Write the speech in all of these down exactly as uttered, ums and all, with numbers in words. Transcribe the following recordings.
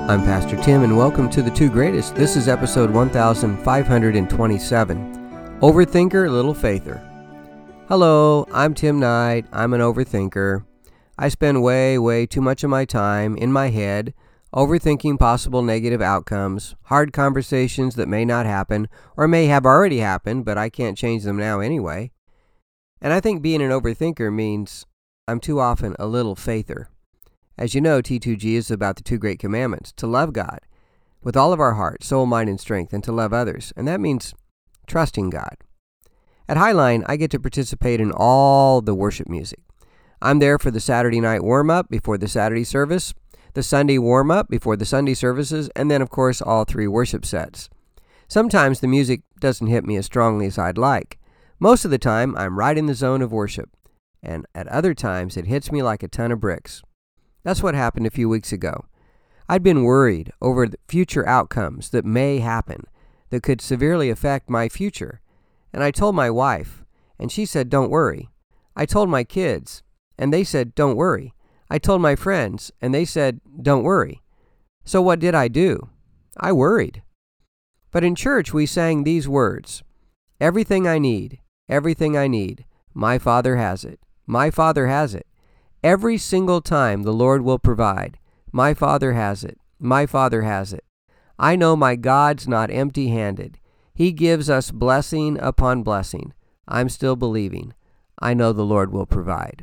I'm Pastor Tim, and welcome to The Two Greatest. This is episode one thousand five hundred twenty-seven, Overthinker, Little Faither. Hello, I'm Tim Knight. I'm an overthinker. I spend way, way too much of my time in my head overthinking possible negative outcomes, hard conversations that may not happen, or may have already happened, but I can't change them now anyway. And I think being an overthinker means I'm too often a little faither. As you know, T two G is about the two great commandments, to love God with all of our heart, soul, mind, and strength, and to love others. And that means trusting God. At Highline, I get to participate in all the worship music. I'm there for the Saturday night warm-up before the Saturday service, the Sunday warm-up before the Sunday services, and then, of course, all three worship sets. Sometimes the music doesn't hit me as strongly as I'd like. Most of the time, I'm right in the zone of worship. And at other times, it hits me like a ton of bricks. That's what happened a few weeks ago. I'd been worried over the future outcomes that may happen that could severely affect my future. And I told my wife, and she said, don't worry. I told my kids, and they said, don't worry. I told my friends, and they said, don't worry. So what did I do? I worried. But in church, we sang these words, everything I need, everything I need, my Father has it. My Father has it. Every single time the Lord will provide. My Father has it. My Father has it. I know my God's not empty-handed. He gives us blessing upon blessing. I'm still believing. I know the Lord will provide.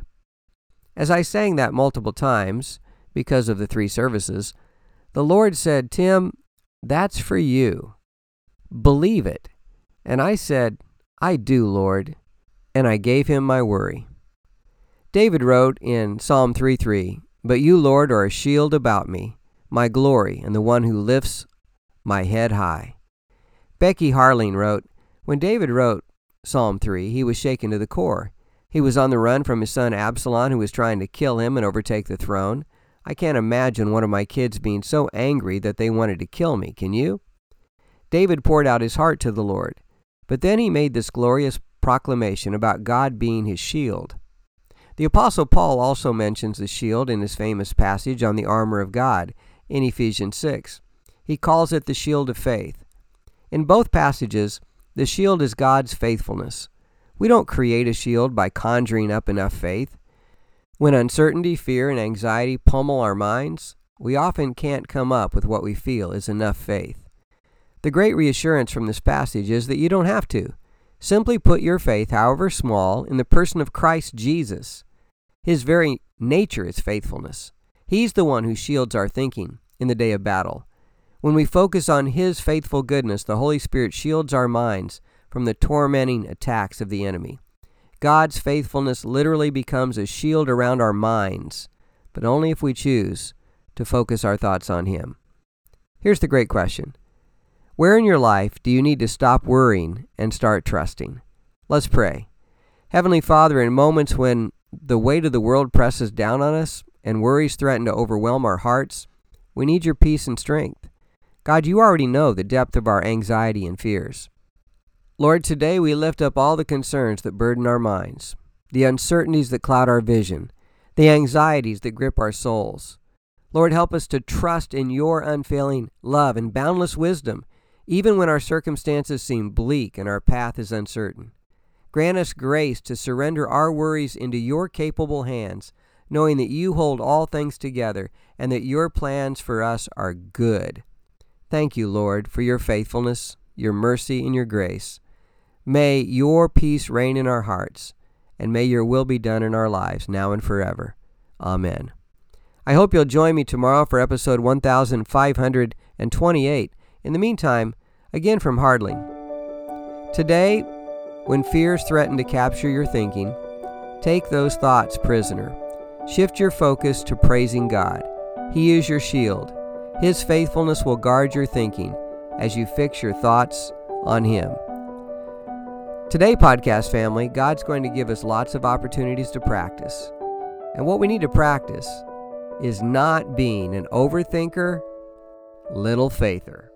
As I sang that multiple times, because of the three services, the Lord said, Tim, that's for you. Believe it. And I said, I do, Lord. And I gave him my worry. David wrote in Psalm three three, but you, Lord, are a shield about me, my glory, and the one who lifts my head high. Becky Harling wrote, when David wrote Psalm three, he was shaken to the core. He was on the run from his son Absalom, who was trying to kill him and overtake the throne. I can't imagine one of my kids being so angry that they wanted to kill me, can you? David poured out his heart to the Lord, but then he made this glorious proclamation about God being his shield. The Apostle Paul also mentions the shield in his famous passage on the armor of God in Ephesians six. He calls it the shield of faith. In both passages, the shield is God's faithfulness. We don't create a shield by conjuring up enough faith. When uncertainty, fear, and anxiety pummel our minds, we often can't come up with what we feel is enough faith. The great reassurance from this passage is that you don't have to. Simply put your faith, however small, in the person of Christ Jesus. His very nature is faithfulness. He's the one who shields our thinking in the day of battle. When we focus on His faithful goodness, the Holy Spirit shields our minds from the tormenting attacks of the enemy. God's faithfulness literally becomes a shield around our minds, but only if we choose to focus our thoughts on Him. Here's the great question. Where in your life do you need to stop worrying and start trusting? Let's pray. Heavenly Father, in moments when the weight of the world presses down on us and worries threaten to overwhelm our hearts, we need your peace and strength. God, you already know the depth of our anxiety and fears. Lord, today we lift up all the concerns that burden our minds, the uncertainties that cloud our vision, the anxieties that grip our souls. Lord, help us to trust in your unfailing love and boundless wisdom, even when our circumstances seem bleak and our path is uncertain. Grant us grace to surrender our worries into your capable hands, knowing that you hold all things together and that your plans for us are good. Thank you, Lord, for your faithfulness, your mercy, and your grace. May your peace reign in our hearts, and may your will be done in our lives, now and forever. Amen. I hope you'll join me tomorrow for episode one thousand five hundred twenty-eight. In the meantime, again from Hardling. Today, when fears threaten to capture your thinking, take those thoughts prisoner. Shift your focus to praising God. He is your shield. His faithfulness will guard your thinking as you fix your thoughts on Him. Today, podcast family, God's going to give us lots of opportunities to practice. And what we need to practice is not being an overthinker, little faither.